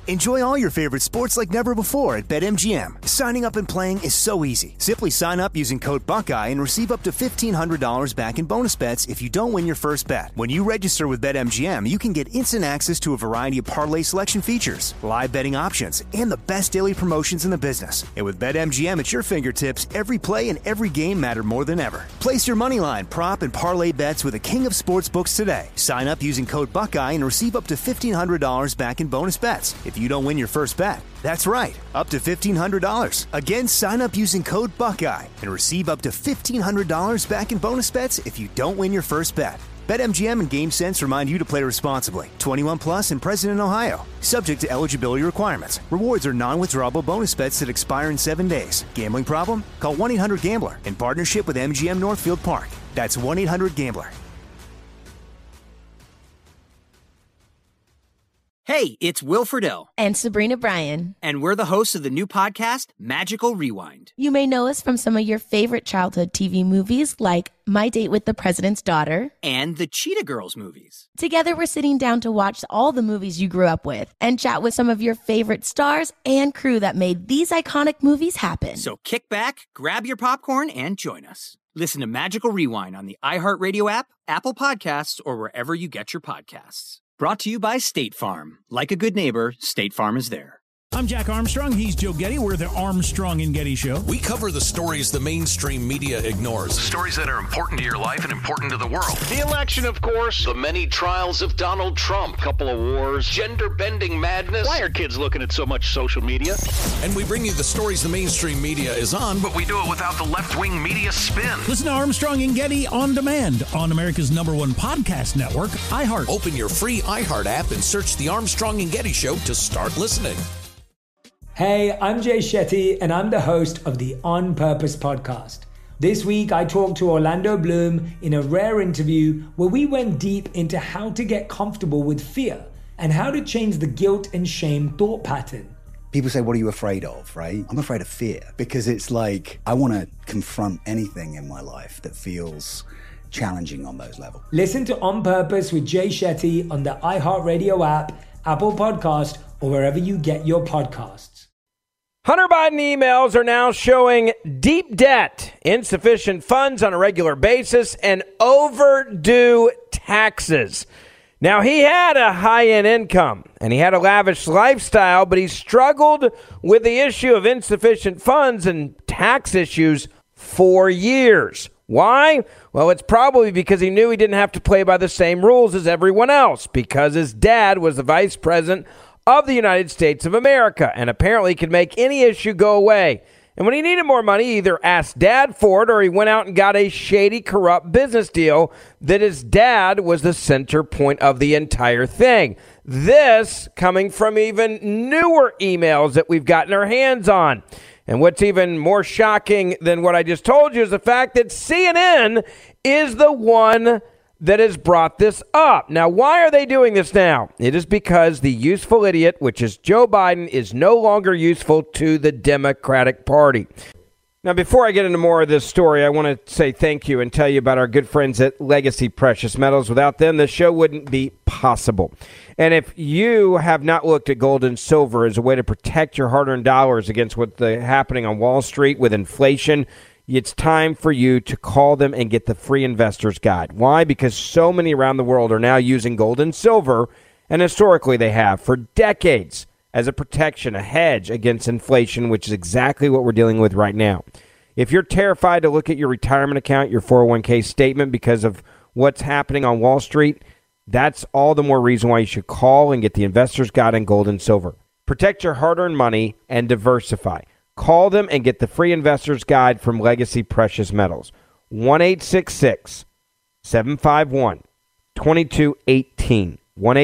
Enjoy all your favorite sports like never before at BetMGM. Signing up and playing is so easy. Simply sign up using code Buckeye and receive up to $1,500 back in bonus bets if you don't win your first bet. When you register with BetMGM, you can get instant access to a variety of parlay selection features, live betting options, and the best daily promotions in the business. And with BetMGM at your fingertips, every play and every game matter more than ever. Place your moneyline, prop, and parlay bets with the king of sportsbooks today. Sign up using code Buckeye and receive up to $1,500 back in bonus bets if you don't win your first bet. That's right, up to $1,500. Again, sign up using code Buckeye and receive up to $1,500 back in bonus bets if you don't win your first bet. BetMGM and GameSense remind you to play responsibly. 21 plus and present in Ohio. Subject to eligibility requirements. Rewards are non-withdrawable bonus bets that expire in 7 days. Gambling problem? Call 1-800-GAMBLER in partnership with MGM Northfield Park. That's 1-800-GAMBLER. Hey, it's Will Friedle. And Sabrina Bryan. And we're the hosts of the new podcast, Magical Rewind. You may know us from some of your favorite childhood TV movies like My Date with the President's Daughter. And the Cheetah Girls movies. Together, we're sitting down to watch all the movies you grew up with and chat with some of your favorite stars and crew that made these iconic movies happen. So kick back, grab your popcorn, and join us. Listen to Magical Rewind on the iHeartRadio app, Apple Podcasts, or wherever you get your podcasts. Brought to you by State Farm. Like a good neighbor, State Farm is there. I'm Jack Armstrong. He's Joe Getty. We're the Armstrong and Getty Show. We cover the stories the mainstream media ignores. Stories that are important to your life and important to the world. The election, of course. The many trials of Donald Trump. Couple of wars. Gender-bending madness. Why are kids looking at so much social media? And we bring you the stories the mainstream media is on, but we do it without the left-wing media spin. Listen to Armstrong and Getty on demand on America's #1 podcast network, iHeart. Open your free iHeart app and search The Armstrong and Getty Show to start listening. Hey, I'm Jay Shetty, and I'm the host of the On Purpose podcast. This week, I talked to Orlando Bloom in a rare interview where we went deep into how to get comfortable with fear and how to change the guilt and shame thought pattern. People say, what are you afraid of, right? I'm afraid of fear because it's like I want to confront anything in my life that feels challenging on those levels. Listen to On Purpose with Jay Shetty on the iHeartRadio app, Apple Podcast, or wherever you get your podcasts. Hunter Biden emails are now showing deep debt, insufficient funds on a regular basis, and overdue taxes. Now, he had a high-end income, and he had a lavish lifestyle, but he struggled with the issue of insufficient funds and tax issues for years. Why? Well, it's probably because he knew he didn't have to play by the same rules as everyone else, because his dad was the vice president of the United States of America, and apparently could make any issue go away. And when he needed more money, he either asked dad for it or he went out and got a shady, corrupt business deal that his dad was the center point of the entire thing. This coming from even newer emails that we've gotten our hands on. And what's even more shocking than what I just told you is the fact that CNN is the one that has brought this up. Now, why are they doing this now? It is because the useful idiot, which is Joe Biden, is no longer useful to the Democratic Party. Now, before I get into more of this story, I want to say thank you and tell you about our good friends at Legacy Precious Metals. Without them, the show wouldn't be possible. And if you have not looked at gold and silver as a way to protect your hard-earned dollars against what's happening on Wall Street with inflation, it's time for you to call them and get the free investor's guide. Why? Because so many around the world are now using gold and silver, and historically they have for decades, as a protection, a hedge against inflation, which is exactly what we're dealing with right now. If you're terrified to look at your retirement account, your 401k statement because of what's happening on Wall Street, that's all the more reason why you should call and get the investor's guide on gold and silver. Protect your hard-earned money and diversify. Call them and get the free investor's guide from Legacy Precious Metals. 1-866-751-2218.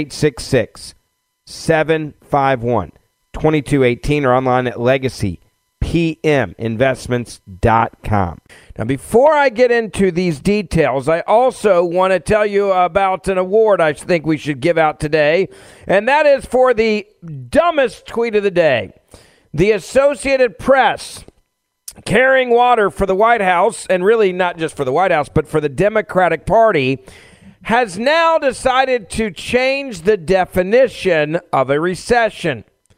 1-866-751-2218 or online at legacypminvestments.com. Now, before I get into these details, I also want to tell you about an award I think we should give out today, and that is for the dumbest tweet of the day. The Associated Press, carrying water for the White House, and really not just for the White House, but for the Democratic Party, has now decided to change the definition of a recession.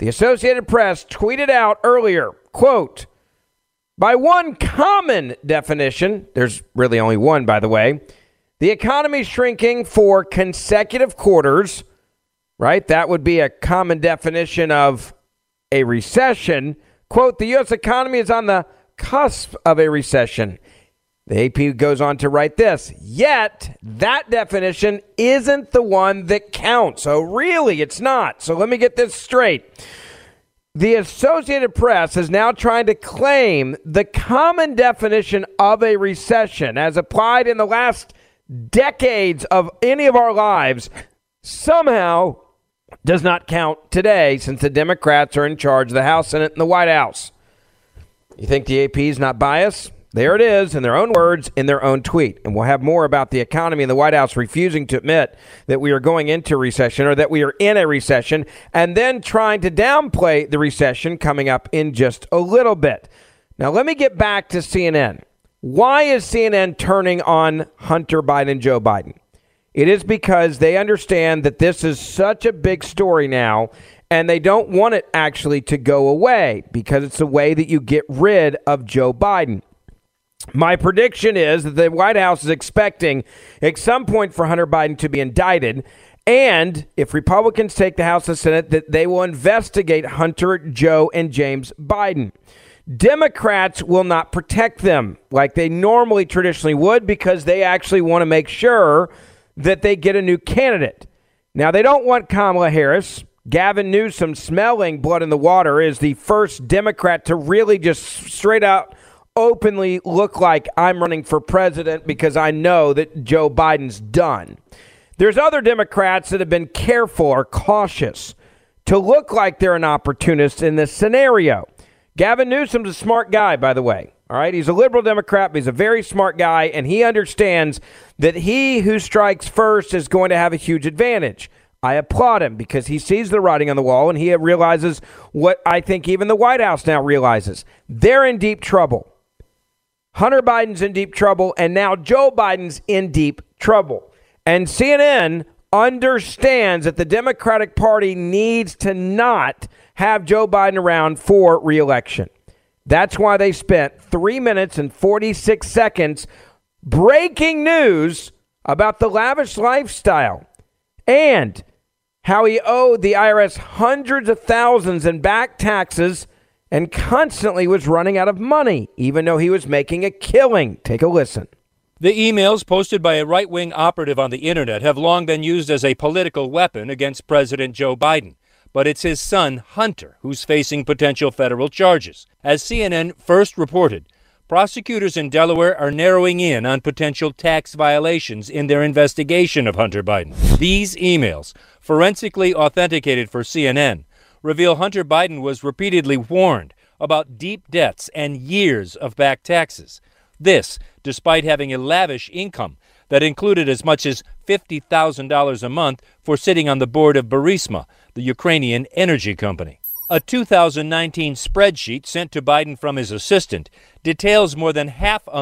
The Associated Press tweeted out earlier, quote, by one common definition, there's really only one, by the way, the economy shrinking for consecutive quarters, right? That would be a common definition of a recession. Quote, the U.S. economy is on the cusp of a recession. The AP goes on to write this, yet that definition isn't the one that counts. So really, it's not. So let me get this straight. The Associated Press is now trying to claim the common definition of a recession as applied in the last decades of any of our lives somehow does not count today since the Democrats are in charge of the House, Senate, and the White House. You think the AP is not biased? There it is, in their own words, in their own tweet. And we'll have more about the economy and the White House refusing to admit that we are going into recession or that we are in a recession, and then trying to downplay the recession coming up in just a little bit. Now, let me get back to CNN. Why is CNN turning on Hunter Biden and Joe Biden? It is because they understand that this is such a big story now, and they don't want it actually to go away because it's a way that you get rid of Joe Biden. My prediction is that the White House is expecting at some point for Hunter Biden to be indicted. And if Republicans take the House and Senate, that they will investigate Hunter, Joe, and James Biden. Democrats will not protect them like they normally traditionally would because they actually want to make sure that they get a new candidate. Now, they don't want Kamala Harris. Gavin Newsom, smelling blood in the water, is the first Democrat to really just straight out openly look like I'm running for president because I know that Joe Biden's done. There's other Democrats that have been careful or cautious to look like they're an opportunist in this scenario. Gavin Newsom's a smart guy, by the way. All right, he's a liberal Democrat, but he's a very smart guy, and he understands that he who strikes first is going to have a huge advantage. I applaud him because he sees the writing on the wall, and he realizes what I think even the White House now realizes. They're in deep trouble. Hunter Biden's in deep trouble, and now Joe Biden's in deep trouble. And CNN understands that the Democratic Party needs to not have Joe Biden around for re-election. That's why they spent 3 minutes and 46 seconds breaking news about the lavish lifestyle and how he owed the IRS hundreds of thousands in back taxes and constantly was running out of money, even though he was making a killing. Take a listen. The emails posted by a right-wing operative on the internet have long been used as a political weapon against President Joe Biden. But it's his son, Hunter, who's facing potential federal charges. As CNN first reported, prosecutors in Delaware are narrowing in on potential tax violations in their investigation of Hunter Biden. These emails, forensically authenticated for CNN, reveal Hunter Biden was repeatedly warned about deep debts and years of back taxes. This, despite having a lavish income that included as much as $50,000 a month for sitting on the board of Burisma, the Ukrainian energy company. A 2019 spreadsheet sent to Biden from his assistant details more than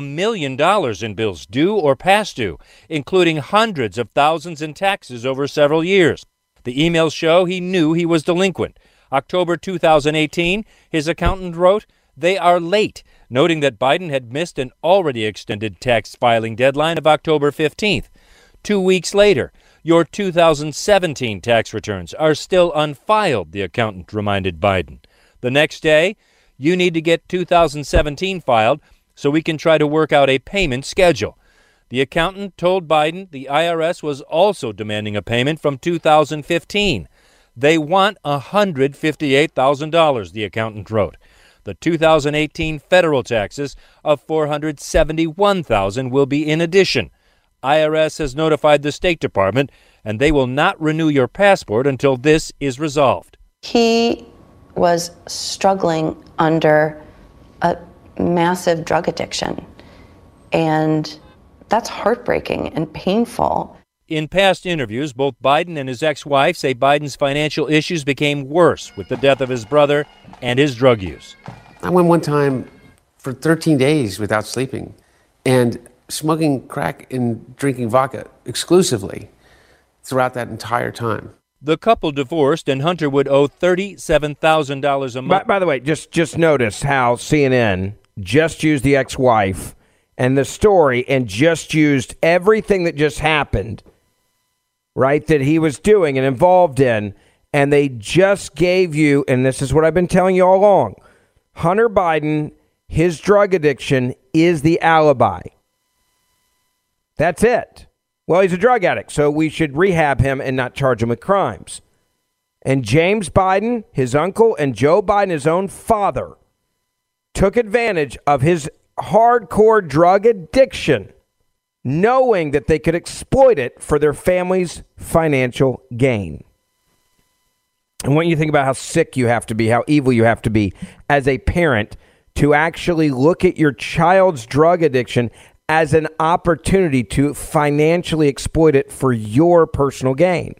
$500,000 in bills due or past due, including hundreds of thousands in taxes over several years. The emails show he knew he was delinquent. October 2018, his accountant wrote, "They are late," noting that Biden had missed an already extended tax filing deadline of October 15th. 2 weeks later, your 2017 tax returns are still unfiled, the accountant reminded Biden. The next day, you need to get 2017 filed so we can try to work out a payment schedule. The accountant told Biden the IRS was also demanding a payment from 2015. They want $158,000, the accountant wrote. The 2018 federal taxes of $471,000 will be in addition. IRS has notified the State Department, and they will not renew your passport until this is resolved. He was struggling under a massive drug addiction, and that's heartbreaking and painful. In past interviews, both Biden and his ex-wife say Biden's financial issues became worse with the death of his brother and his drug use. I went one time for 13 days without sleeping and smoking crack and drinking vodka exclusively throughout that entire time. The couple divorced, and Hunter would owe $37,000 a month. By the way, just notice how CNN just used the ex-wife and the story and just used everything that just happened, right, that he was doing and involved in, and they just gave you, and this is what I've been telling you all along, Hunter Biden, his drug addiction is the alibi. That's it. Well, he's a drug addict, so we should rehab him and not charge him with crimes. And James Biden, his uncle, and Joe Biden, his own father, took advantage of his hardcore drug addiction, knowing that they could exploit it for their family's financial gain. And when you think about how sick you have to be, how evil you have to be as a parent to actually look at your child's drug addiction as an opportunity to financially exploit it for your personal gain.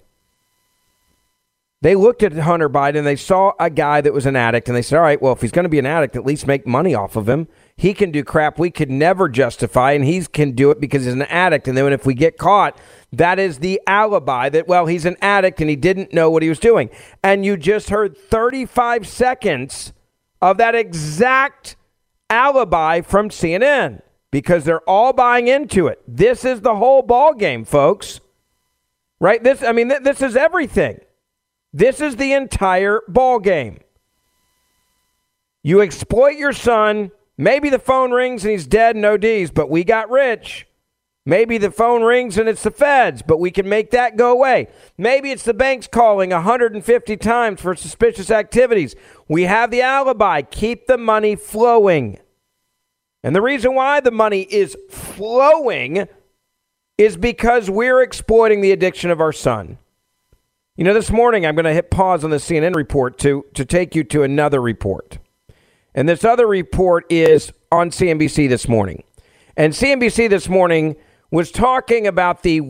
They looked at Hunter Biden, they saw a guy that was an addict, and they said, all right, well, if he's going to be an addict, at least make money off of him. He can do crap we could never justify, and he can do it because he's an addict. And then if we get caught, that is the alibi that, well, he's an addict and he didn't know what he was doing. And you just heard 35 seconds of that exact alibi from CNN because they're all buying into it. This is the whole ball game, folks. Right? This is everything. This is the entire ball game. You exploit your son. Maybe the phone rings and he's dead and ODs, but we got rich. Maybe the phone rings and it's the feds, but we can make that go away. Maybe it's the banks calling 150 times for suspicious activities. We have the alibi. Keep the money flowing. And the reason why the money is flowing is because we're exploiting the addiction of our son. You know, this morning I'm going to hit pause on the CNN report to take you to another report. And this other report is on CNBC this morning. And CNBC this morning was talking about the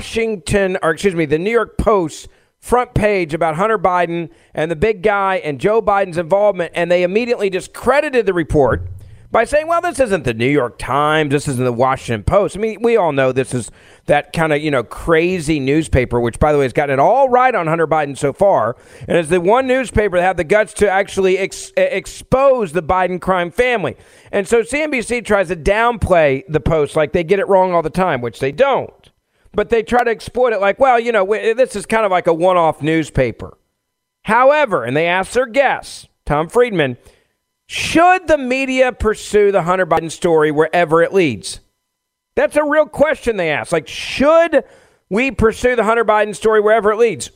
New York Post front page about Hunter Biden and the big guy and Joe Biden's involvement. And they immediately discredited the report by saying, well, this isn't the New York Times. This isn't the Washington Post. I mean, we all know this is that kind of, crazy newspaper, which, by the way, has gotten it all right on Hunter Biden so far. And it's the one newspaper that had the guts to actually expose the Biden crime family. And so CNBC tries to downplay the Post like they get it wrong all the time, which they don't. But they try to exploit it like, well, this is kind of like a one-off newspaper. However, and they asked their guest, Tom Friedman, should the media pursue the Hunter Biden story wherever it leads? That's a real question they asked. Like, should we pursue the Hunter Biden story wherever it leads?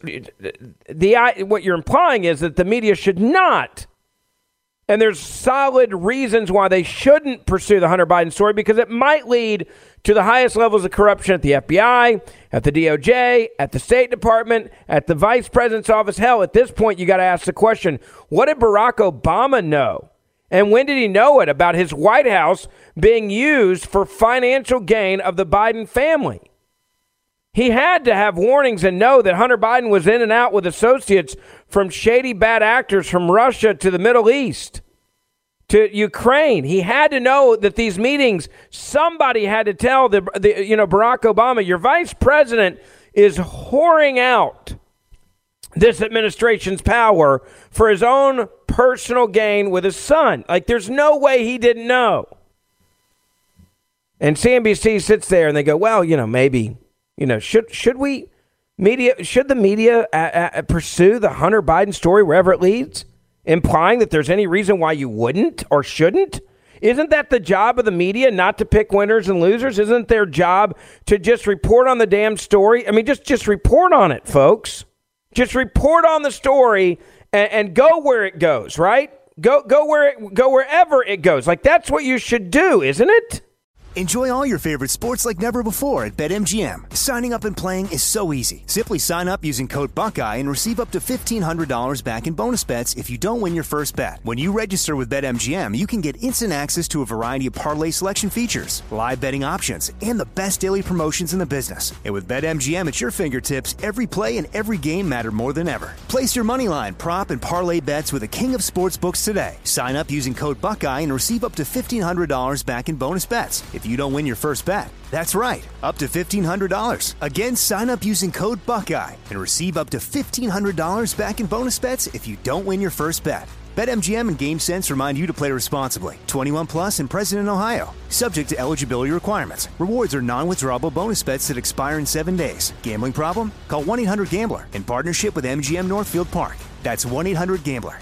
What you're implying is that the media should not. And there's solid reasons why they shouldn't pursue the Hunter Biden story, because it might lead to the highest levels of corruption at the FBI, at the DOJ, at the State Department, at the Vice President's office. Hell, at this point, you got to ask the question, what did Barack Obama know? And when did he know it about his White House being used for financial gain of the Biden family? He had to have warnings and know that Hunter Biden was in and out with associates from shady bad actors from Russia to the Middle East to Ukraine. He had to know that these meetings, somebody had to tell Barack Obama, your vice president is whoring out this administration's power for his own personal gain with his son. Like, there's no way he didn't know. And CNBC sits there and they go, well, maybe, should the media pursue the Hunter Biden story wherever it leads, implying that there's any reason why you wouldn't or shouldn't? Isn't that the job of the media, not to pick winners and losers? Isn't their job to just report on the damn story? I mean, just report on it, folks. Just report on the story and go where it goes, right? Go wherever it goes. Like, that's what you should do, isn't it? Enjoy all your favorite sports like never before at BetMGM. Signing up and playing is so easy. Simply sign up using code Buckeye and receive up to $1,500 back in bonus bets if you don't win your first bet. When you register with BetMGM, you can get instant access to a variety of parlay selection features, live betting options, and the best daily promotions in the business. And with BetMGM at your fingertips, every play and every game matter more than ever. Place your moneyline, prop, and parlay bets with the king of sportsbooks today. Sign up using code Buckeye and receive up to $1,500 back in bonus bets. If you don't win your first bet. That's right, up to $1,500. Again, sign up using code Buckeye and receive up to $1,500 back in bonus bets if you don't win your first bet. BetMGM and GameSense remind you to play responsibly. 21 plus and present in Ohio. Subject to eligibility requirements. Rewards are non-withdrawable bonus bets that expire in 7 days. Gambling problem? Call 1-800-GAMBLER in partnership with MGM Northfield Park. That's 1-800-GAMBLER.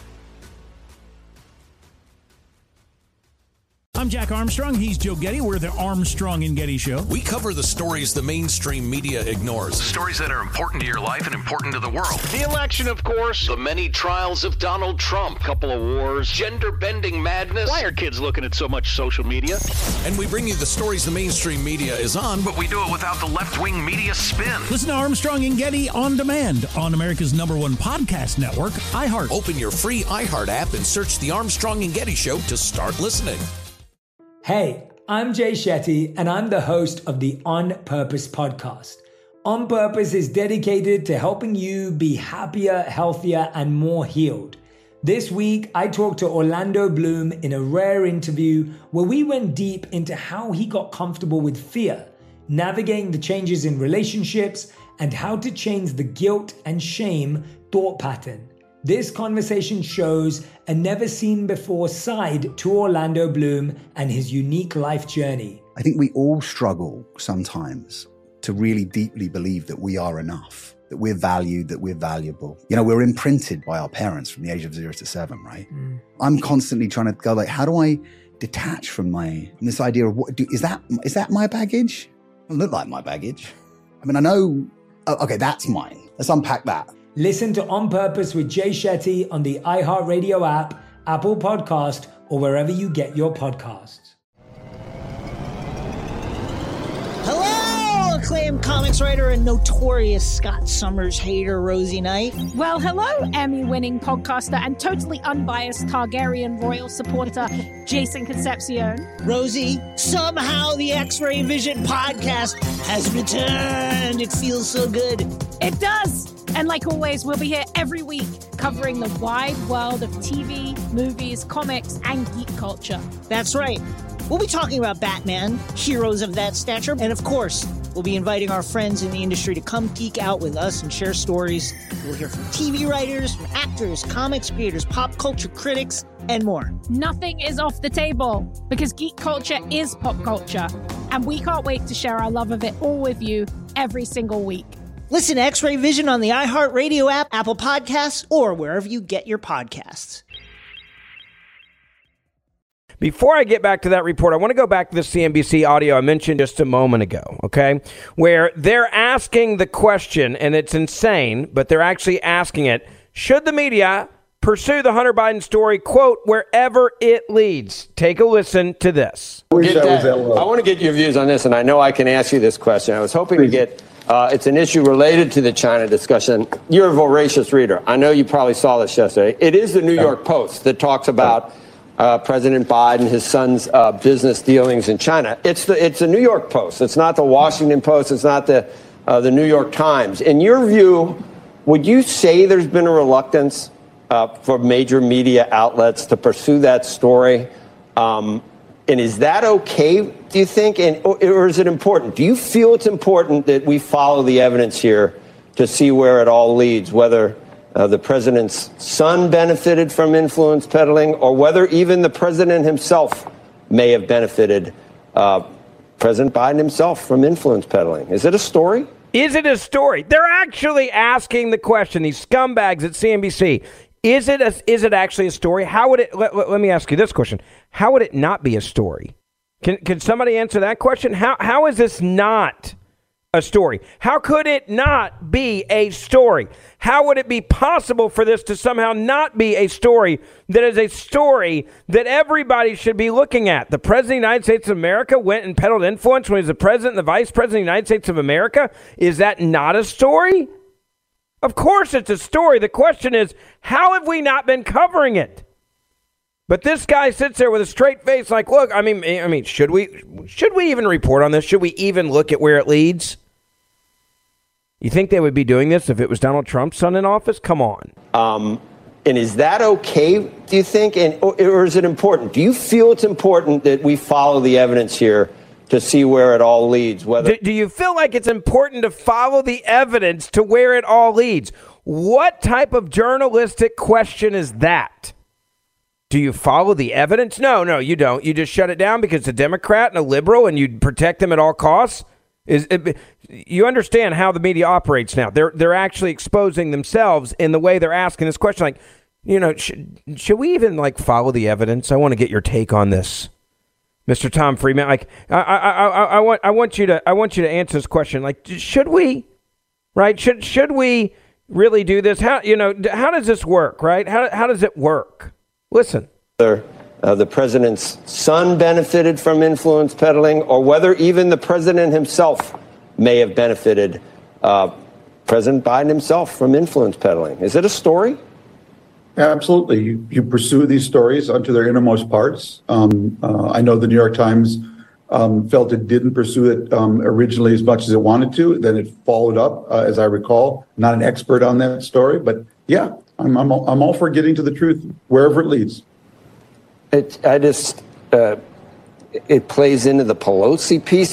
I'm Jack Armstrong. He's Joe Getty. We're the Armstrong and Getty Show. We cover the stories the mainstream media ignores. Stories that are important to your life and important to the world. The election, of course. The many trials of Donald Trump. Couple of wars. Gender-bending madness. Why are kids looking at so much social media? And we bring you the stories the mainstream media is on, But we do it without the left-wing media spin. Listen to Armstrong and Getty on demand on America's #1 podcast network, iHeart. Open your free iHeart app and search The Armstrong and Getty Show to start listening. Hey, I'm Jay Shetty, and I'm the host of the On Purpose podcast. On Purpose is dedicated to helping you be happier, healthier, and more healed. This week, I talked to Orlando Bloom in a rare interview where we went deep into how he got comfortable with fear, navigating the changes in relationships, and how to change the guilt and shame thought pattern. This conversation shows a never-seen-before side to Orlando Bloom and his unique life journey. I think we all struggle sometimes to really deeply believe that we are enough, that we're valued, that we're valuable. You know, we're imprinted by our parents from the age of 0 to 7, right? I'm constantly trying to go like, how do I detach from this idea of is that my baggage? It doesn't look like my baggage. I mean, I know, okay, that's mine. Let's unpack that. Listen to On Purpose with Jay Shetty on the iHeartRadio app, Apple Podcast, or wherever you get your podcasts. Hello, acclaimed comics writer and notorious Scott Summers hater, Rosie Knight. Well, hello, Emmy-winning podcaster and totally unbiased Targaryen royal supporter, Jason Concepcion. Rosie, somehow the X-Ray Vision podcast has returned. It feels so good. It does. And like always, we'll be here every week covering the wide world of TV, movies, comics, and geek culture. That's right. We'll be talking about Batman, heroes of that stature, and of course, we'll be inviting our friends in the industry to come geek out with us and share stories. We'll hear from TV writers, from actors, comics creators, pop culture critics, and more. Nothing is off the table because geek culture is pop culture, and we can't wait to share our love of it all with you every single week. Listen to X-Ray Vision on the iHeartRadio app, Apple Podcasts, or wherever you get your podcasts. Before I get back to that report, I want to go back to the CNBC audio I mentioned just a moment ago, okay? Where they're asking the question, and it's insane, but they're actually asking it, should the media pursue the Hunter Biden story, quote, wherever it leads? Take a listen to this. I want to get your views on this, and I know I can ask you this question. I was hoping to get... it's an issue related to the China discussion. You're a voracious reader. I know you probably saw this yesterday. It is the New York Post that talks about President Biden, his son's business dealings in China. It's the New York Post. It's not the Washington Post. It's not the New York Times. In your view, would you say there's been a reluctance for major media outlets to pursue that story? And is that okay, do you think? Or is it important? Do you feel it's important that we follow the evidence here to see where it all leads, whether the president's son benefited from influence peddling or whether even the president himself may have benefited, President Biden himself, from influence peddling? Is it a story? Is it a story? They're actually asking the question, these scumbags at CNBC. Is it actually a story? How would it? Let me ask you this question: how would it not be a story? Can somebody answer that question? How is this not a story? How could it not be a story? How would it be possible for this to somehow not be a story that is a story that everybody should be looking at? The President of the United States of America went and peddled influence when he was the President and the Vice President of the United States of America. Is that not a story? Of course it's a story. The question is, how have we not been covering it? But this guy sits there with a straight face like, look, I mean, should we even report on this? Should we even look at where it leads? You think they would be doing this if it was Donald Trump's son in office? Come on. And is that okay, do you think? Or is it important? Do you feel it's important that we follow the evidence here to see where it all leads? Do you feel like it's important to follow the evidence to where it all leads? What type of journalistic question is that? Do you follow the evidence? No, you don't. You just shut it down because it's a Democrat and a liberal and you protect them at all costs? You understand how the media operates now. They're actually exposing themselves in the way they're asking this question. Like, should we even follow the evidence? I want to get your take on this, Mr. Tom Friedman. I want you to answer this question. Should we? Right? Should we really do this? How does this work? Right? How does it work? Listen. The president's son benefited from influence peddling, or whether even the president himself may have benefited, President Biden himself, from influence peddling. Is it a story? Yeah, absolutely. You pursue these stories onto their innermost parts. I know the New York Times felt it didn't pursue it originally as much as it wanted to. Then it followed up, as I recall. Not an expert on that story, but yeah, I'm all for getting to the truth wherever it leads. It plays into the Pelosi piece.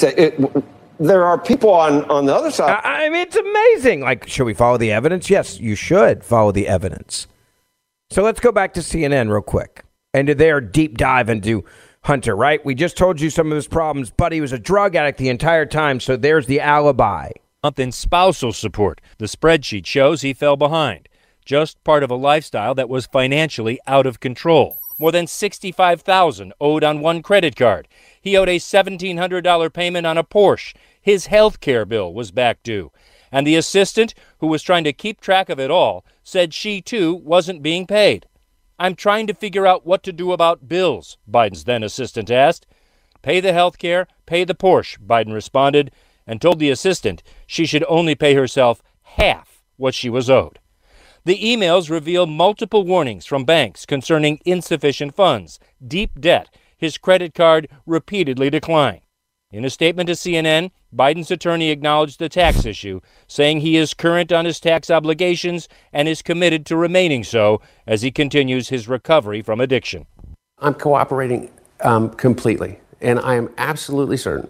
There are people on the other side. I mean, it's amazing. Should we follow the evidence? Yes, you should follow the evidence. So let's go back to CNN real quick and to their deep dive into Hunter, right? We just told you some of his problems, but he was a drug addict the entire time, so there's the alibi. Month in spousal support. The spreadsheet shows he fell behind. Just part of a lifestyle that was financially out of control. More than $65,000 owed on one credit card. He owed a $1,700 payment on a Porsche. His health care bill was back due. And the assistant, who was trying to keep track of it all, said she, too, wasn't being paid. I'm trying to figure out what to do about bills, Biden's then assistant asked. Pay the health care, pay the Porsche, Biden responded, and told the assistant she should only pay herself half what she was owed. The emails reveal multiple warnings from banks concerning insufficient funds, deep debt, his credit card repeatedly declined. In a statement to CNN, Biden's attorney acknowledged the tax issue, saying he is current on his tax obligations and is committed to remaining so as he continues his recovery from addiction. I'm cooperating completely, and I am absolutely certain,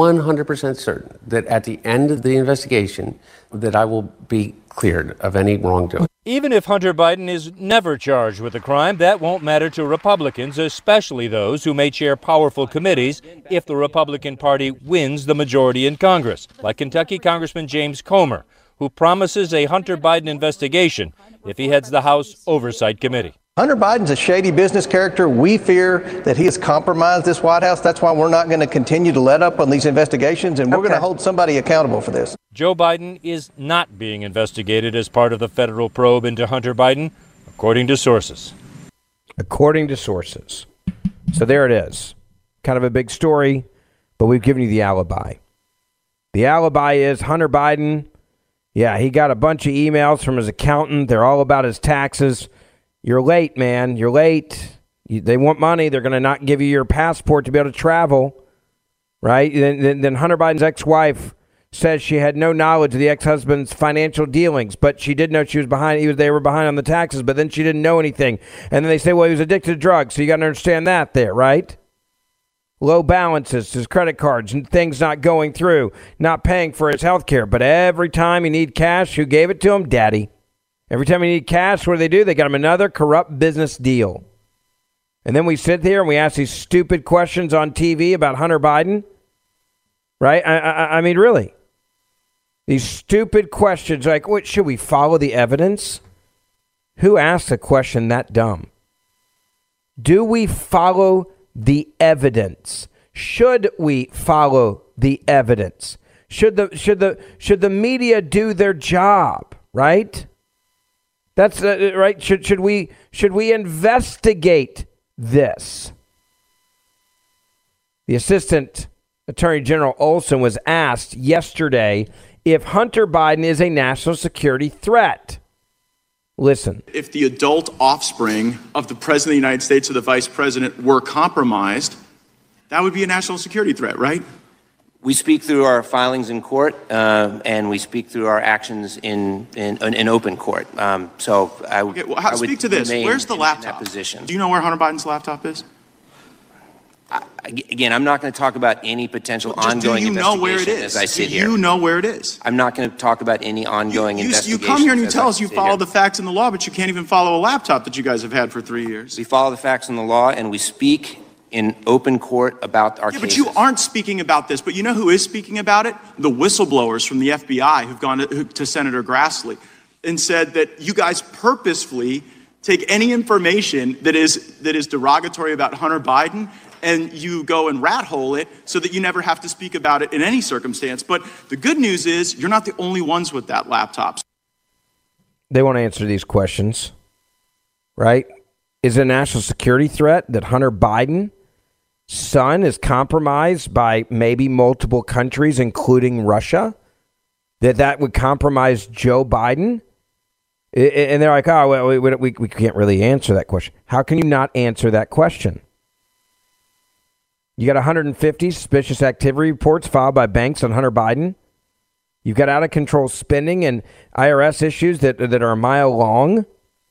100% certain, that at the end of the investigation, that I will be cleared of any wrongdoing. Even if Hunter Biden is never charged with a crime, that won't matter to Republicans, especially those who may chair powerful committees if the Republican Party wins the majority in Congress, like Kentucky Congressman James Comer, who promises a Hunter Biden investigation if he heads the House Oversight Committee. Hunter Biden's a shady business character. We fear that he has compromised this White House. That's why we're not going to continue to let up on these investigations, and we're going to hold somebody accountable for this. Joe Biden is not being investigated as part of the federal probe into Hunter Biden, according to sources. According to sources. So there it is. Kind of a big story, but we've given you the alibi. The alibi is Hunter Biden. Yeah, he got a bunch of emails from his accountant. They're all about his taxes. You're late, man. You're late. They want money. They're going to not give you your passport to be able to travel, right? Then Hunter Biden's ex-wife says she had no knowledge of the ex-husband's financial dealings, but she did know she was behind. They were behind on the taxes, but then she didn't know anything. And then they say, well, he was addicted to drugs, so you got to understand that there, right? Low balances, his credit cards, and things not going through, not paying for his health care. But every time he need cash, who gave it to him? Daddy. Every time you need cash, what do? They got him another corrupt business deal. And then we sit here and we ask these stupid questions on TV about Hunter Biden. Right? I mean, really. These stupid questions like, what, should we follow the evidence? Who asked a question that dumb? Do we follow the evidence? Should we follow the evidence? Should the media do their job, right? That's right. Should we investigate this? The Assistant Attorney General Olson was asked yesterday if Hunter Biden is a national security threat. Listen. If the adult offspring of the President of the United States or the Vice President were compromised, that would be a national security threat, right? We speak through our filings in court, and we speak through our actions in open court. So I would. Okay, well, speak to this. Where's the laptop? Position. Do you know where Hunter Biden's laptop is? Again, I'm not going to talk about any potential ongoing investigation as I sit here. Do you know where it is? I'm not going to talk about any ongoing investigation. You come here and you tell us you follow the facts and the law, but you can't even follow a laptop that you guys have had for 3 years. We follow the facts and the law, and we speak in open court about our cases. But you aren't speaking about this. But you know who is speaking about it? The whistleblowers from the FBI who've gone to Senator Grassley and said that you guys purposefully take any information that is derogatory about Hunter Biden and you go and rat hole it so that you never have to speak about it in any circumstance. But the good news is you're not the only ones with that laptop. They want to answer these questions, right? Is it a national security threat that Hunter Biden's son is compromised by maybe multiple countries, including Russia? That would compromise Joe Biden? And they're like, oh, well, we can't really answer that question. How can you not answer that question? You got 150 suspicious activity reports filed by banks on Hunter Biden. You've got out-of-control spending and IRS issues that are a mile long.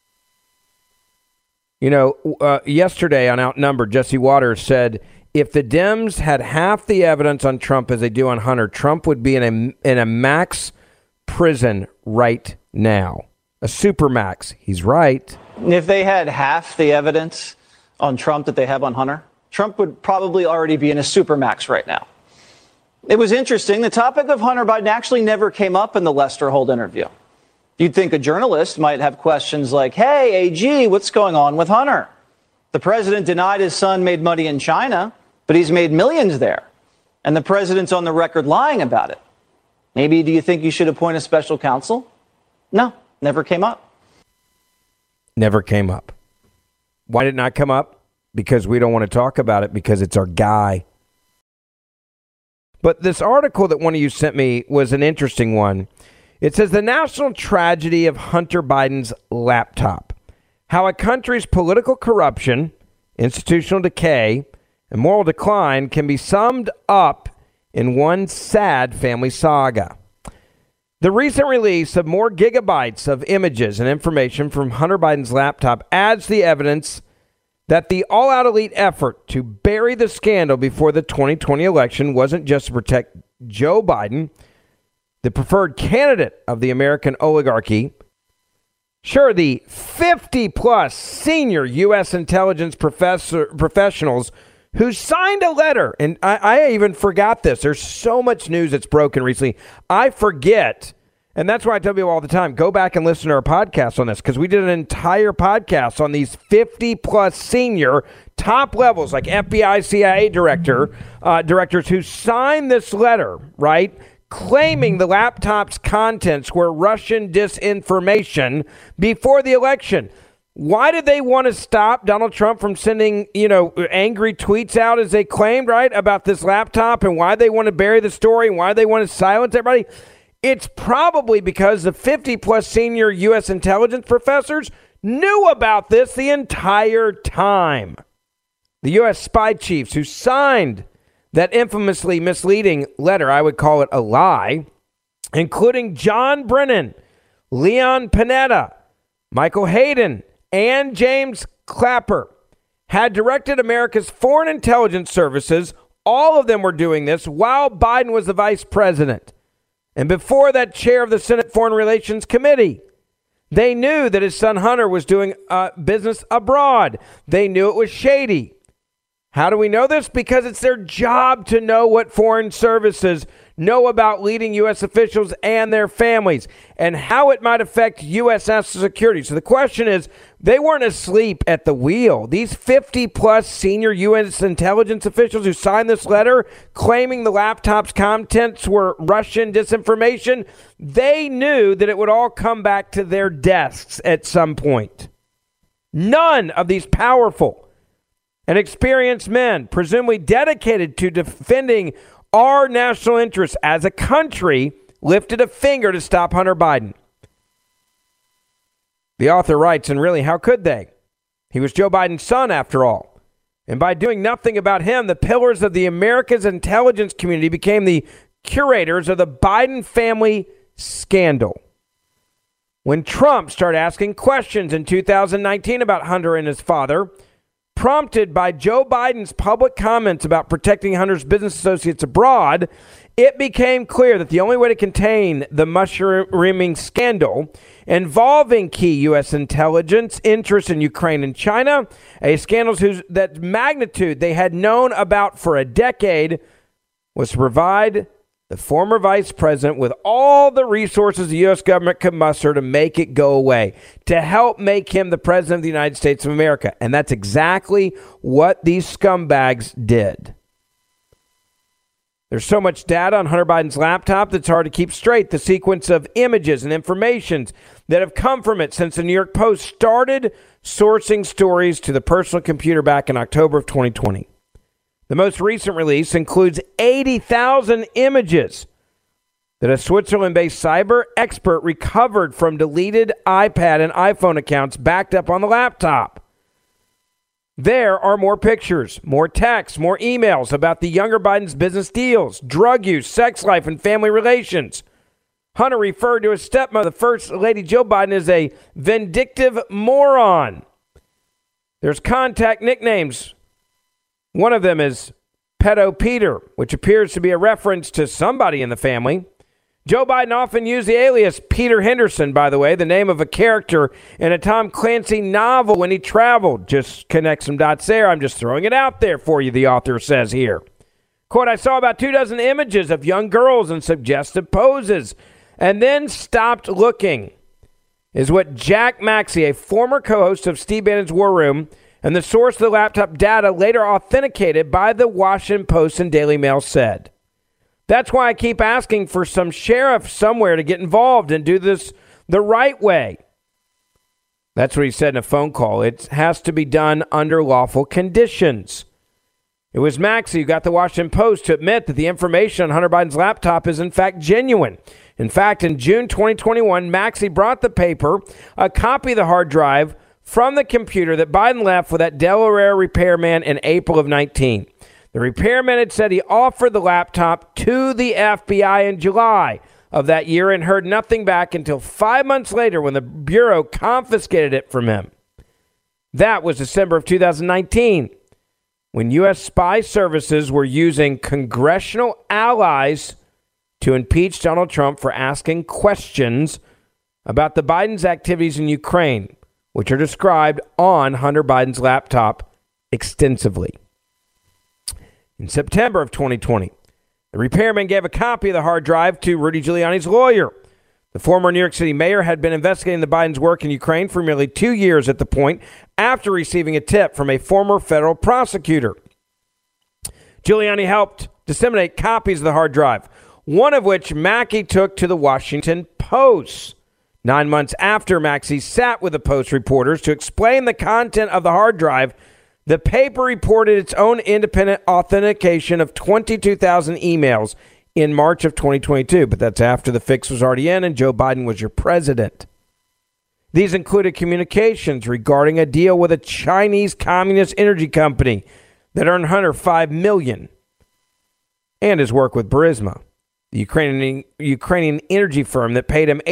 You know, yesterday on Outnumbered, Jesse Waters said, if the Dems had half the evidence on Trump as they do on Hunter, Trump would be in a max prison right now. A super max. He's right. If they had half the evidence on Trump that they have on Hunter, Trump would probably already be in a supermax right now. It was interesting. The topic of Hunter Biden actually never came up in the Lester Holt interview. You'd think a journalist might have questions like, hey, AG, what's going on with Hunter? The president denied his son made money in China, but he's made millions there. And the president's on the record lying about it. Maybe do you think you should appoint a special counsel? No, never came up. Never came up. Why did it not come up? Because we don't want to talk about it because it's our guy. But this article that one of you sent me was an interesting one. It says the national tragedy of Hunter Biden's laptop. How a country's political corruption, institutional decay, and moral decline can be summed up in one sad family saga. The recent release of more gigabytes of images and information from Hunter Biden's laptop adds the evidence that the all-out elite effort to bury the scandal before the 2020 election wasn't just to protect Joe Biden, the preferred candidate of the American oligarchy. Sure, the 50-plus senior U.S. intelligence professionals who signed a letter, and I even forgot this. There's so much news that's broken recently. I forget. And that's why I tell people all the time, go back and listen to our podcast on this, because we did an entire podcast on these 50-plus senior top levels like FBI, CIA directors who signed this letter, right, claiming the laptop's contents were Russian disinformation before the election. Why did they want to stop Donald Trump from sending, angry tweets out, as they claimed, right, about this laptop, and why they want to bury the story and why they want to silence everybody? It's probably because the 50-plus senior U.S. intelligence professors knew about this the entire time. The U.S. spy chiefs who signed that infamously misleading letter, I would call it a lie, including John Brennan, Leon Panetta, Michael Hayden, and James Clapper, had directed America's foreign intelligence services. All of them were doing this while Biden was the vice president. And before that, chair of the Senate Foreign Relations Committee. They knew that his son Hunter was doing business abroad. They knew it was shady. How do we know this? Because it's their job to know what foreign services know about leading U.S. officials and their families and how it might affect U.S. national security. So the question is, they weren't asleep at the wheel. These 50-plus senior U.S. intelligence officials who signed this letter claiming the laptop's contents were Russian disinformation, they knew that it would all come back to their desks at some point. None of these powerful and experienced men, presumably dedicated to defending our national interests as a country, lifted a finger to stop Hunter Biden. The author writes, and really, how could they? He was Joe Biden's son, after all. And by doing nothing about him, the pillars of the America's intelligence community became the curators of the Biden family scandal. When Trump started asking questions in 2019 about Hunter and his father, prompted by Joe Biden's public comments about protecting Hunter's business associates abroad, it became clear that the only way to contain the mushrooming scandal involving key U.S. intelligence interests in Ukraine and China, a scandal that magnitude they had known about for a decade, was to provide the former vice president with all the resources the U.S. government could muster to make it go away, to help make him the president of the United States of America. And that's exactly what these scumbags did. There's so much data on Hunter Biden's laptop that's hard to keep straight. The sequence of images and informations that have come from it since the New York Post started sourcing stories to the personal computer back in October of 2020. The most recent release includes 80,000 images that a Switzerland-based cyber expert recovered from deleted iPad and iPhone accounts backed up on the laptop. There are more pictures, more texts, more emails about the younger Biden's business deals, drug use, sex life, and family relations. Hunter referred to his stepmother, the First Lady Jill Biden, as a vindictive moron. There's contact nicknames. One of them is Pedo Peter, which appears to be a reference to somebody in the family. Joe Biden often used the alias Peter Henderson, by the way, the name of a character in a Tom Clancy novel when he traveled. Just connect some dots there. I'm just throwing it out there for you, the author says here. Quote, I saw about 24 images of young girls in suggestive poses and then stopped looking, is what Jack Maxey, a former co-host of Steve Bannon's War Room, and the source of the laptop data later authenticated by the Washington Post and Daily Mail said. That's why I keep asking for some sheriff somewhere to get involved and do this the right way. That's what he said in a phone call. It has to be done under lawful conditions. It was Maxey who got the Washington Post to admit that the information on Hunter Biden's laptop is in fact genuine. In fact, in June 2021, Maxey brought the paper a copy of the hard drive from the computer that Biden left with that Delaware repairman in April of 19. The repairman had said he offered the laptop to the FBI in July of that year and heard nothing back until 5 months later when the Bureau confiscated it from him. That was December of 2019, when U.S. spy services were using congressional allies to impeach Donald Trump for asking questions about the Biden's activities in Ukraine, which are described on Hunter Biden's laptop extensively. In September of 2020, the repairman gave a copy of the hard drive to Rudy Giuliani's lawyer. The former New York City mayor had been investigating the Biden's work in Ukraine for nearly 2 years at the point after receiving a tip from a former federal prosecutor. Giuliani helped disseminate copies of the hard drive, one of which Mackey took to the Washington Post. 9 months after Maxey sat with the Post reporters to explain the content of the hard drive, the paper reported its own independent authentication of 22,000 emails in March of 2022. But that's after the fix was already in and Joe Biden was your president. These included communications regarding a deal with a Chinese communist energy company that earned Hunter $5 million, and his work with Burisma, the Ukrainian energy firm that paid him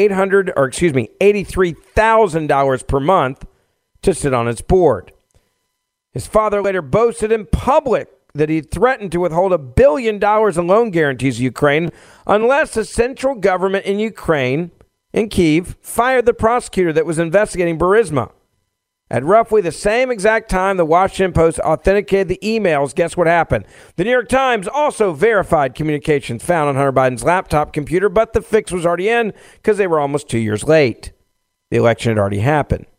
$83,000 per month to sit on its board. His father later boasted in public that he threatened to withhold $1 billion in loan guarantees to Ukraine unless the central government in Ukraine, in Kyiv, fired the prosecutor that was investigating Burisma. At roughly the same exact time the Washington Post authenticated the emails, guess what happened? The New York Times also verified communications found on Hunter Biden's laptop computer, but the fix was already in because they were almost 2 years late. The election had already happened.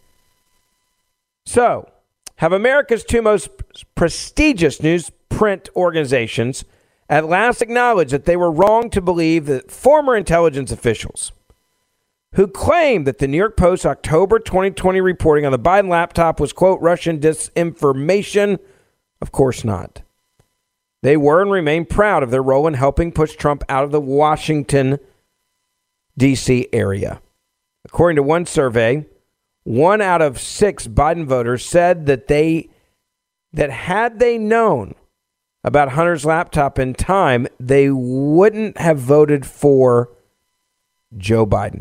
So, have America's two most prestigious newsprint organizations at last acknowledged that they were wrong to believe that former intelligence officials who claimed that the New York Post October 2020 reporting on the Biden laptop was, quote, Russian disinformation? Of course not. They were and remain proud of their role in helping push Trump out of the Washington, D.C. area. According to one survey, 1 out of 6 Biden voters said that they that had they known about Hunter's laptop in time, they wouldn't have voted for Joe Biden.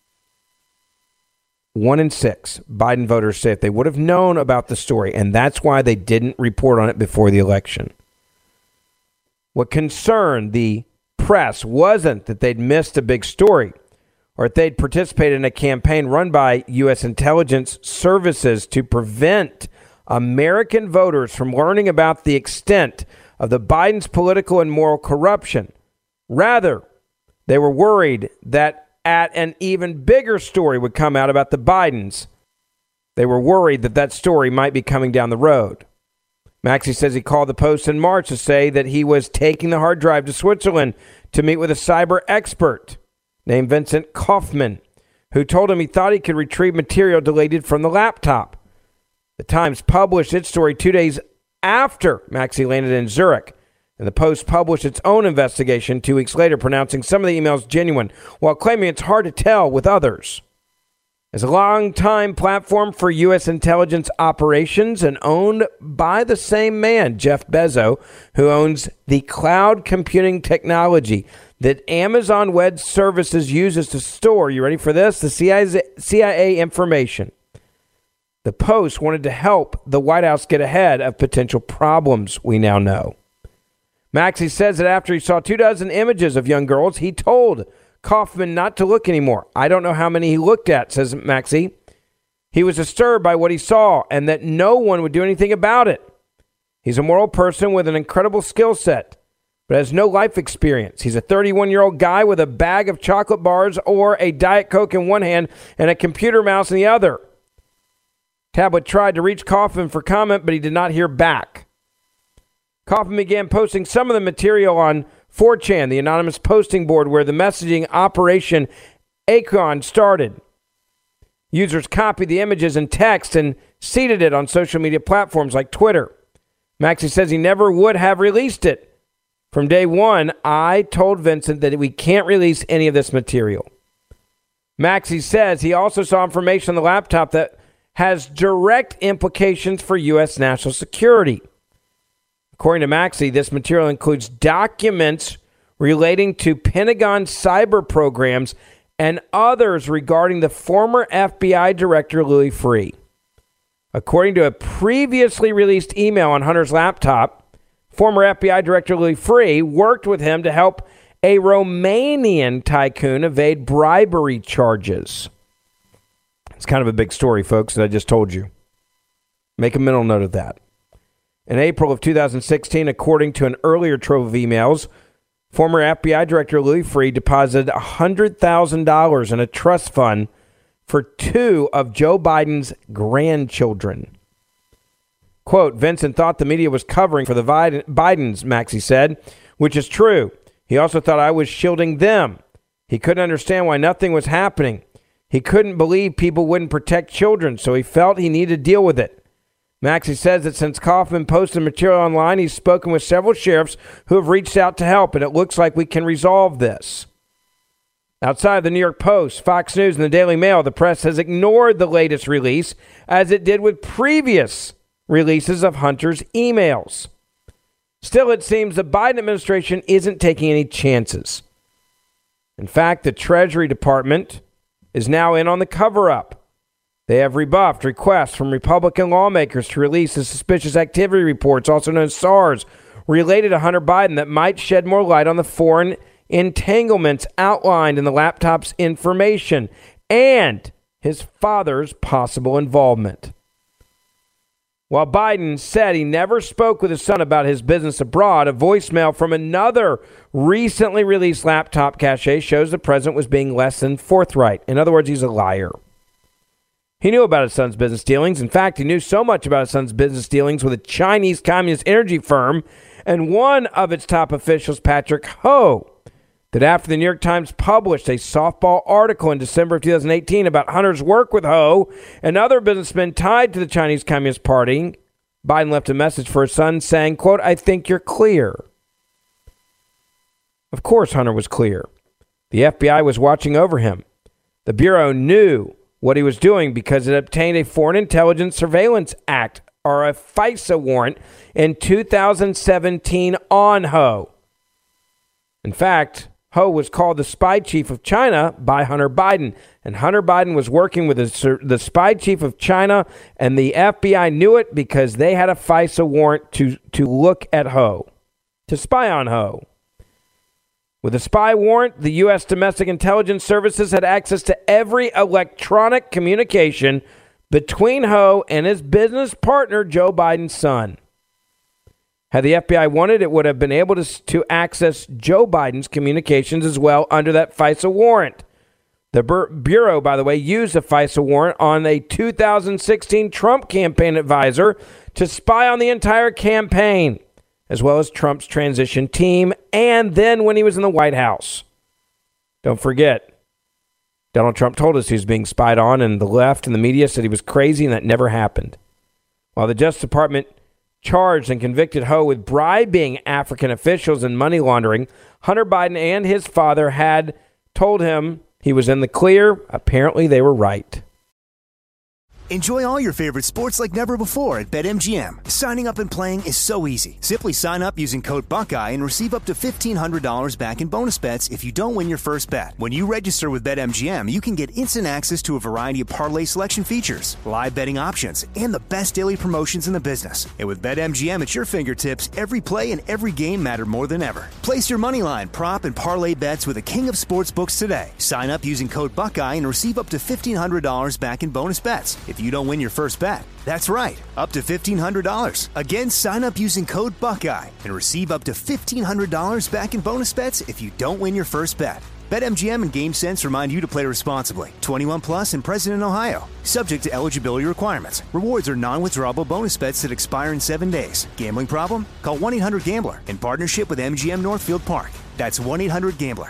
1 in 6 Biden voters say if they would have known about the story, and that's why they didn't report on it before the election. What concerned the press wasn't that they'd missed a big story or that they'd participated in a campaign run by U.S. intelligence services to prevent American voters from learning about the extent of the Biden's political and moral corruption. Rather, they were worried that an even bigger story would come out about the Bidens. They were worried that that story might be coming down the road. Maxey says he called the Post in March to say that he was taking the hard drive to Switzerland to meet with a cyber expert named Vincent Kaufman, who told him he thought he could retrieve material deleted from the laptop. The Times published its story 2 days after Maxey landed in Zurich, and the Post published its own investigation 2 weeks later, pronouncing some of the emails genuine, while claiming it's hard to tell with others. As a long-time platform for U.S. intelligence operations and owned by the same man, Jeff Bezos, who owns the cloud computing technology that Amazon Web Services uses to store, you ready for this, the CIA information. The Post wanted to help the White House get ahead of potential problems we now know. Maxey says that after he saw 24 images of young girls, he told Kaufman not to look anymore. I don't know how many he looked at, says Maxey. He was disturbed by what he saw and that no one would do anything about it. He's a moral person with an incredible skill set, but has no life experience. He's a 31-year-old guy with a bag of chocolate bars or a Diet Coke in one hand and a computer mouse in the other. Tablet tried to reach Kaufman for comment, but he did not hear back. Kaufman began posting some of the material on 4chan, the anonymous posting board where the messaging operation Acorn started. Users copied the images and text and seeded it on social media platforms like Twitter. Maxey says he never would have released it. From day one, I told Vincent that we can't release any of this material. Maxey says he also saw information on the laptop that has direct implications for U.S. national security. According to Maxey, this material includes documents relating to Pentagon cyber programs and others regarding the former FBI Director Louis Freeh. According to a previously released email on Hunter's laptop, former FBI Director Louis Freeh worked with him to help a Romanian tycoon evade bribery charges. It's kind of a big story, folks, that I just told you. Make a mental note of that. In April of 2016, according to an earlier trove of emails, former FBI Director Louis Freeh deposited $100,000 in a trust fund for 2 of Joe Biden's grandchildren. Quote, Vincent thought the media was covering for the Bidens, Maxey said, which is true. He also thought I was shielding them. He couldn't understand why nothing was happening. He couldn't believe people wouldn't protect children, so he felt he needed to deal with it. Maxey says that since Kaufman posted material online, he's spoken with several sheriffs who have reached out to help, and it looks like we can resolve this. Outside of the New York Post, Fox News, and the Daily Mail, the press has ignored the latest release, as it did with previous releases of Hunter's emails. Still, it seems the Biden administration isn't taking any chances. In fact, the Treasury Department is now in on the cover-up. They have rebuffed requests from Republican lawmakers to release the suspicious activity reports, also known as SARS, related to Hunter Biden that might shed more light on the foreign entanglements outlined in the laptop's information and his father's possible involvement. While Biden said he never spoke with his son about his business abroad, a voicemail from another recently released laptop cache shows the president was being less than forthright. In other words, he's a liar. He knew about his son's business dealings. In fact, he knew so much about his son's business dealings with a Chinese communist energy firm and one of its top officials, Patrick Ho, that after the New York Times published a softball article in December of 2018 about Hunter's work with Ho and other businessmen tied to the Chinese Communist Party, Biden left a message for his son saying, quote, I think you're clear. Of course Hunter was clear. The FBI was watching over him. The Bureau knew what he was doing because it obtained a Foreign Intelligence Surveillance Act or a FISA warrant in 2017 on Ho. In fact, Ho was called the spy chief of China by Hunter Biden, and Hunter Biden was working with the spy chief of China, and the FBI knew it because they had a FISA warrant to look at Ho, to spy on Ho. With a spy warrant, the U.S. Domestic Intelligence Services had access to every electronic communication between Ho and his business partner, Joe Biden's son. Had the FBI wanted, it would have been able to access Joe Biden's communications as well under that FISA warrant. The Bureau, by the way, used a FISA warrant on a 2016 Trump campaign advisor to spy on the entire campaign, as well as Trump's transition team, and then when he was in the White House. Don't forget, Donald Trump told us he was being spied on, and the left and the media said he was crazy, and that never happened. While the Justice Department charged and convicted Ho with bribing African officials and money laundering, Hunter Biden and his father had told him he was in the clear. Apparently, they were right. Enjoy all your favorite sports like never before at BetMGM. Signing up and playing is so easy. Simply sign up using code Buckeye and receive up to $1,500 back in bonus bets if you don't win your first bet. When you register with BetMGM, you can get instant access to a variety of parlay selection features, live betting options, and the best daily promotions in the business. And with BetMGM at your fingertips, every play and every game matter more than ever. Place your moneyline, prop, and parlay bets with the king of sportsbooks today. Sign up using code Buckeye and receive up to $1,500 back in bonus bets if you don't win your first bet. That's right, up to $1,500. Again, sign up using code Buckeye and receive up to $1,500 back in bonus bets if you don't win your first bet. BetMGM and GameSense remind you to play responsibly. 21 plus and present in Ohio. Subject to eligibility requirements. Rewards are non-withdrawable bonus bets that expire in 7 days. Gambling problem? Call 1-800-GAMBLER in partnership with MGM Northfield Park. That's 1-800-GAMBLER.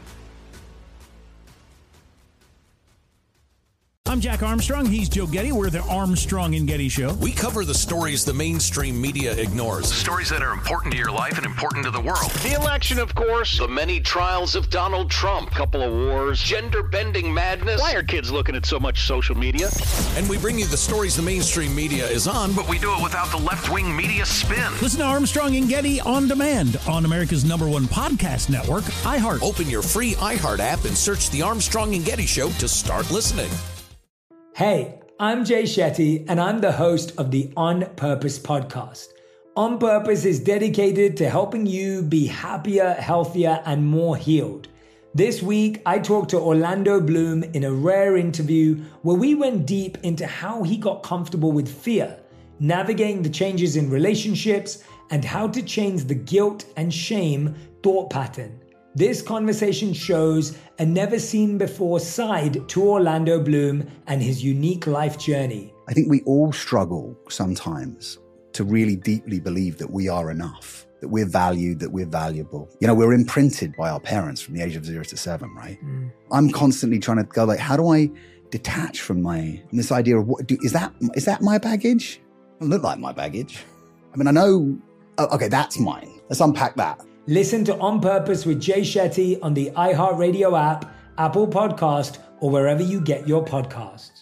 I'm Jack Armstrong. He's Joe Getty. We're the Armstrong and Getty Show. We cover the stories the mainstream media ignores. Stories that are important to your life and important to the world. The election, of course. The many trials of Donald Trump. Couple of wars. Gender-bending madness. Why are kids looking at so much social media? And we bring you the stories the mainstream media is on, But we do it without the left-wing media spin. Listen to Armstrong and Getty on demand on America's #1 podcast network, iHeart. Open your free iHeart app and search The Armstrong and Getty Show to start listening. Hey, I'm Jay Shetty, and I'm the host of the On Purpose podcast. On Purpose is dedicated to helping you be happier, healthier, and more healed. This week, I talked to Orlando Bloom in a rare interview where we went deep into how he got comfortable with fear, navigating the changes in relationships, and how to change the guilt and shame thought pattern. This conversation shows a never-seen-before side to Orlando Bloom and his unique life journey. I think we all struggle sometimes to really deeply believe that we are enough, that we're valued, that we're valuable. You know, we're imprinted by our parents from the age of 0 to 7, right? I'm constantly trying to go like, how do I detach from this idea of is that my baggage? It doesn't look like my baggage. I mean, I know, okay, that's mine. Let's unpack that. Listen to On Purpose with Jay Shetty on the iHeartRadio app, Apple Podcast, or wherever you get your podcasts.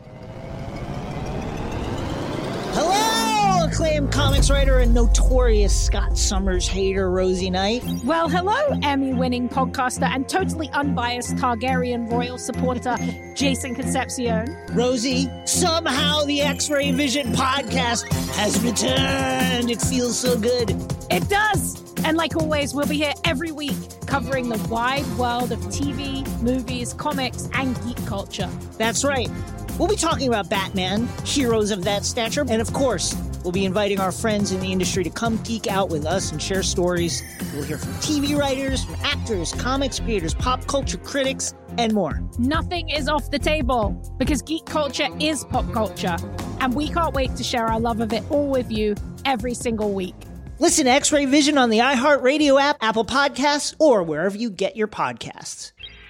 Hello, acclaimed comics writer and notorious Scott Summers hater, Rosie Knight. Well, hello, Emmy-winning podcaster and totally unbiased Targaryen royal supporter, Jason Concepcion. Rosie, somehow the X-Ray Vision podcast has returned. It feels so good. It does. And like always, we'll be here every week covering the wide world of TV, movies, comics, and geek culture. That's right. We'll be talking about Batman, heroes of that stature, and of course, we'll be inviting our friends in the industry to come geek out with us and share stories. We'll hear from TV writers, from actors, comics creators, pop culture critics, and more. Nothing is off the table because geek culture is pop culture, and we can't wait to share our love of it all with you every single week. Listen to X-Ray Vision on the iHeartRadio app, Apple Podcasts, or wherever you get your podcasts.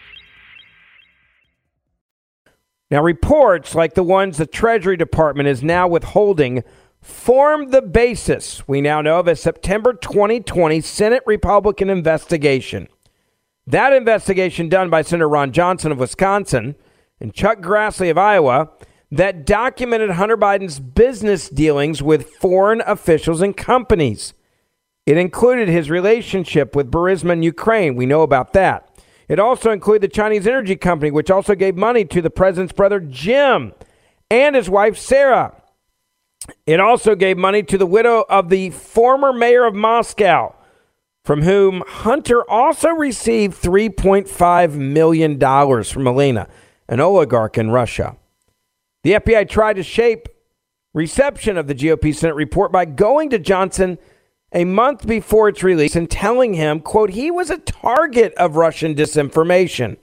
Now, reports like the ones the Treasury Department is now withholding form the basis, we now know, of a September 2020 Senate Republican investigation. That investigation done by Senator Ron Johnson of Wisconsin and Chuck Grassley of Iowa, that documented Hunter Biden's business dealings with foreign officials and companies. It included his relationship with Burisma in Ukraine. We know about that. It also included the Chinese energy company, which also gave money to the president's brother, Jim, and his wife, Sarah. It also gave money to the widow of the former mayor of Moscow, from whom Hunter also received $3.5 million from Elena, an oligarch in Russia. The FBI tried to shape reception of the GOP Senate report by going to Johnson a month before its release and telling him, quote, he was a target of Russian disinformation.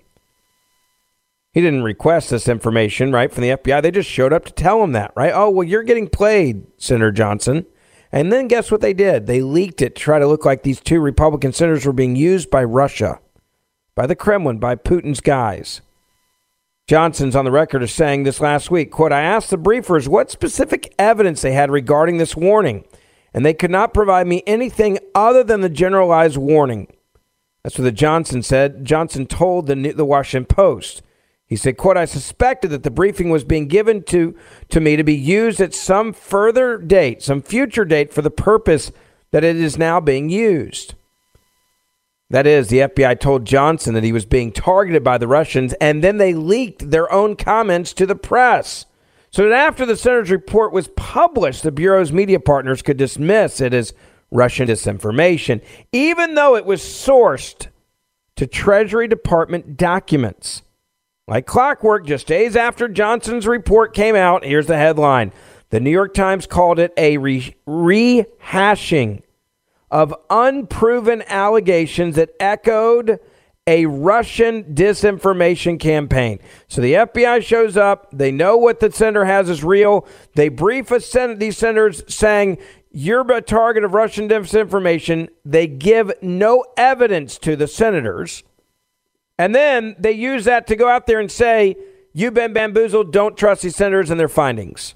He didn't request this information, right, from the FBI. They just showed up to tell him that, right? Oh, well, you're getting played, Senator Johnson. And then guess what they did? They leaked it to try to look like these two Republican senators were being used by Russia, by the Kremlin, by Putin's guys. Johnson's on the record as saying this last week, quote, I asked the briefers what specific evidence they had regarding this warning, and they could not provide me anything other than the generalized warning. That's what the Johnson said. Johnson told the Washington Post. He said, quote, I suspected that the briefing was being given to me to be used at some further date, some future date for the purpose that it is now being used. That is, the FBI told Johnson that he was being targeted by the Russians, and then they leaked their own comments to the press. So that after the senator's report was published, the Bureau's media partners could dismiss it as Russian disinformation, even though it was sourced to Treasury Department documents. Like clockwork, just days after Johnson's report came out, here's the headline. The New York Times called it a rehashing of unproven allegations that echoed a Russian disinformation campaign. So the FBI shows up. They know what the senator has is real. They brief these senators saying, you're a target of Russian disinformation. They give no evidence to the senators. And then they use that to go out there and say, you've been bamboozled. Don't trust these senators and their findings.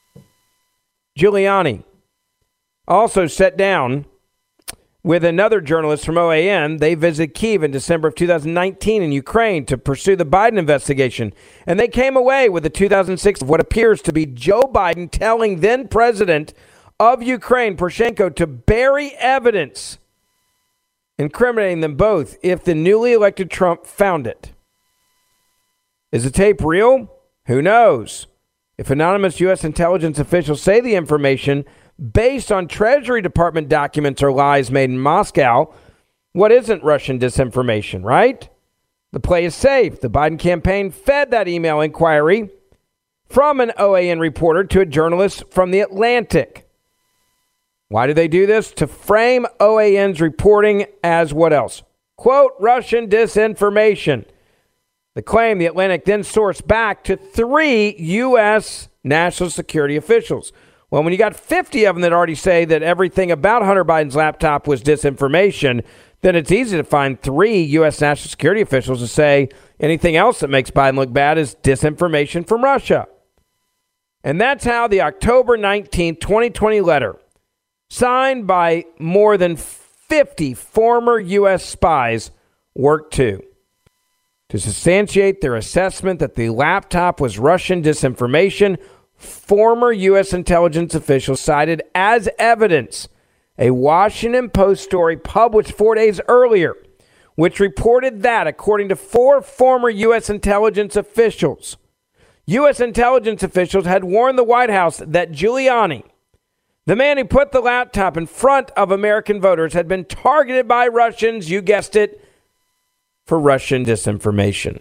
Giuliani also sat down with another journalist from OAN. They visited Kyiv in December of 2019 in Ukraine to pursue the Biden investigation. And they came away with the 2006 of what appears to be Joe Biden telling then president of Ukraine, Poroshenko, to bury evidence incriminating them both if the newly elected Trump found it. Is the tape real? Who knows? If anonymous U.S. intelligence officials say the information based on Treasury Department documents or lies made in Moscow, what isn't Russian disinformation, right? The play is safe. The Biden campaign fed that email inquiry from an OAN reporter to a journalist from The Atlantic. Why do they do this? To frame OAN's reporting as what else? Quote, Russian disinformation. The claim The Atlantic then sourced back to 3 U.S. national security officials. Well, when you got 50 of them that already say that everything about Hunter Biden's laptop was disinformation, then it's easy to find 3 U.S. national security officials to say anything else that makes Biden look bad is disinformation from Russia. And that's how the October 19, 2020 letter, signed by more than 50 former U.S. spies, worked to substantiate their assessment that the laptop was Russian disinformation. Former U.S. intelligence officials cited as evidence a Washington Post story published 4 days earlier, which reported that, according to 4 former U.S. intelligence officials, U.S. intelligence officials had warned the White House that Giuliani, the man who put the laptop in front of American voters, had been targeted by Russians, you guessed it, for Russian disinformation.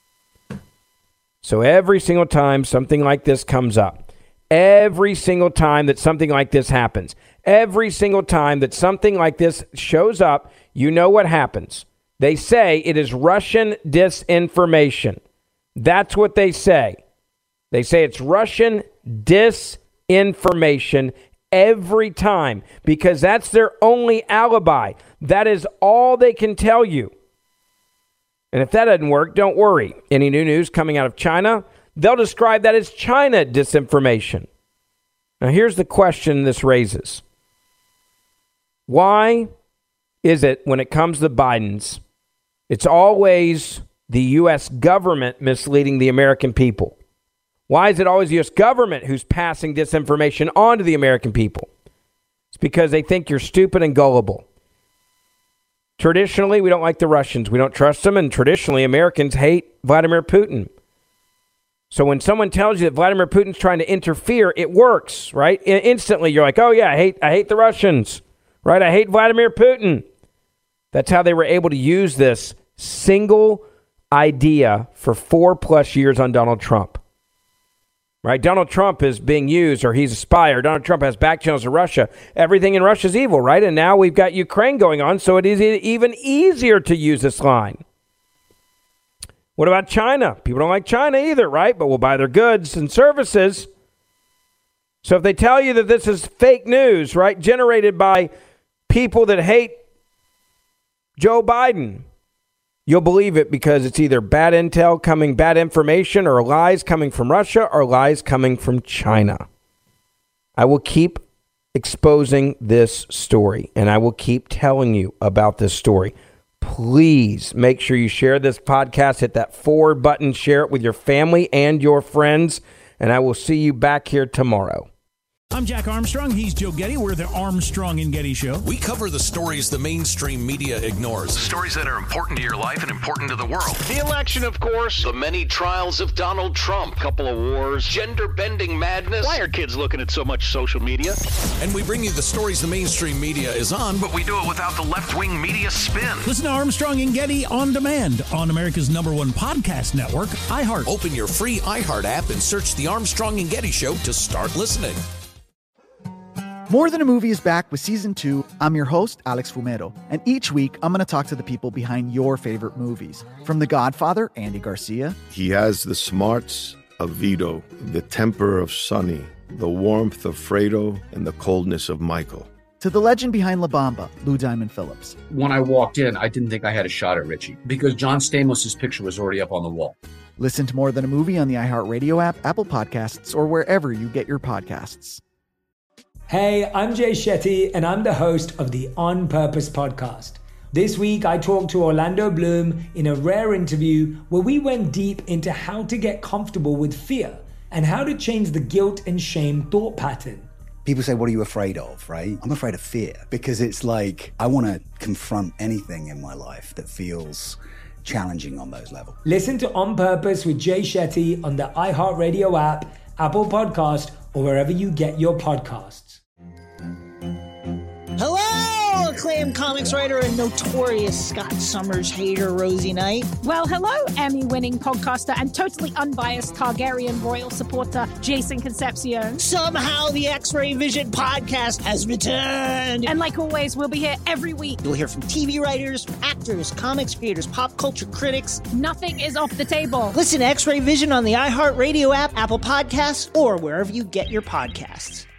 So every single time something like this comes up, every single time that something like this happens, every single time that something like this shows up, you know what happens. They say it is Russian disinformation. That's what they say. They say it's Russian disinformation every time because that's their only alibi. That is all they can tell you. And if that doesn't work, don't worry. Any new news coming out of China, they'll describe that as China disinformation. Now, here's the question this raises. Why is it when it comes to Biden's, it's always the U.S. government misleading the American people? Why is it always the U.S. government who's passing disinformation on to the American people? It's because they think you're stupid and gullible. Traditionally, we don't like the Russians. We don't trust them, and traditionally, Americans hate Vladimir Putin. So when someone tells you that Vladimir Putin's trying to interfere, it works, right? Instantly, you're like, oh yeah, I hate the Russians, right? I hate Vladimir Putin. That's how they were able to use this single idea for 4+ years on Donald Trump. Right? Donald Trump is being used, or he's a spy, or Donald Trump has back channels to Russia. Everything in Russia is evil, right? And now we've got Ukraine going on, so it is even easier to use this line. What about China? People don't like China either, right? But we'll buy their goods and services. So if they tell you that this is fake news, right, generated by people that hate Joe Biden, you'll believe it because it's either bad intel coming, bad information, or lies coming from Russia or lies coming from China. I will keep exposing this story, and I will keep telling you about this story. Please make sure you share this podcast. Hit that forward button, share it with your family and your friends, and I will see you back here tomorrow. I'm Jack Armstrong. He's Joe Getty. We're the Armstrong and Getty Show. We cover the stories the mainstream media ignores. Stories that are important to your life and important to the world. The election, of course. The many trials of Donald Trump. Couple of wars. Gender-bending madness. Why are kids looking at so much social media? And we bring you the stories the mainstream media is on, but we do it without the left-wing media spin. Listen to Armstrong and Getty on demand on America's #1 podcast network, iHeart. Open your free iHeart app and search The Armstrong and Getty Show to start listening. More Than a Movie is back with Season 2. I'm your host, Alex Fumero, and each week I'm going to talk to the people behind your favorite movies. From The Godfather, Andy Garcia. He has the smarts of Vito, the temper of Sonny, the warmth of Fredo, and the coldness of Michael. To the legend behind La Bamba, Lou Diamond Phillips. When I walked in, I didn't think I had a shot at Richie because John Stamos' picture was already up on the wall. Listen to More Than a Movie on the iHeartRadio app, Apple Podcasts, or wherever you get your podcasts. Hey, I'm Jay Shetty, and I'm the host of the On Purpose podcast. This week, I talked to Orlando Bloom in a rare interview where we went deep into how to get comfortable with fear and how to change the guilt and shame thought pattern. People say, what are you afraid of, right? I'm afraid of fear because it's like I want to confront anything in my life that feels challenging on those levels. Listen to On Purpose with Jay Shetty on the iHeartRadio app, Apple Podcast, or wherever you get your podcasts. Hello, acclaimed comics writer and notorious Scott Summers hater, Rosie Knight. Well, hello, Emmy-winning podcaster and totally unbiased Targaryen royal supporter, Jason Concepcion. Somehow the X-Ray Vision podcast has returned. And like always, we'll be here every week. You'll hear from TV writers, actors, comics creators, pop culture critics. Nothing is off the table. Listen to X-Ray Vision on the iHeartRadio app, Apple Podcasts, or wherever you get your podcasts.